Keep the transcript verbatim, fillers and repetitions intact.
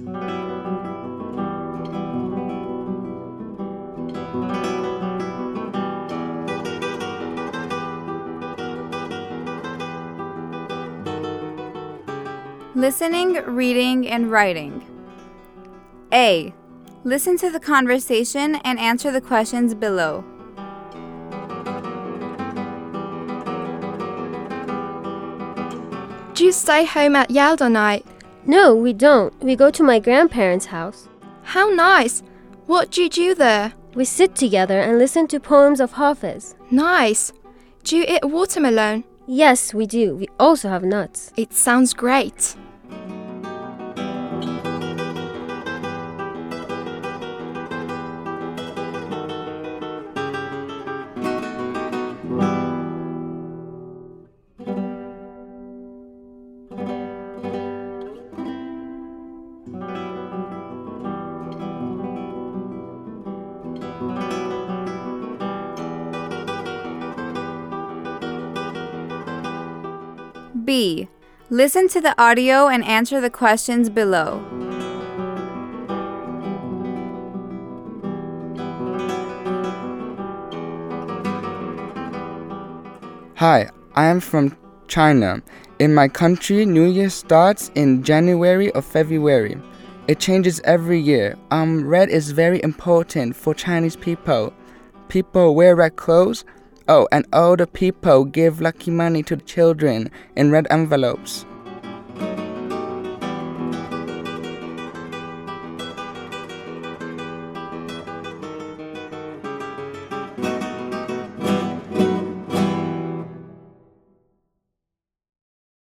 Listening, reading, and writing. A. Listen to the conversation and answer the questions below. Do you stay home at Yalda night? No, we don't. We go to my grandparents' house. How nice! What do you do there? We sit together and listen to poems of Hafiz. Nice! Do you eat watermelon? Yes, we do. We also have nuts. It sounds great. B. Listen to the audio and answer the questions below. Hi, I am from China. In my country, New Year starts in January or February. It changes every year. Um, red is very important for Chinese people. People wear red clothes. Oh, and older people give lucky money to the children in red envelopes.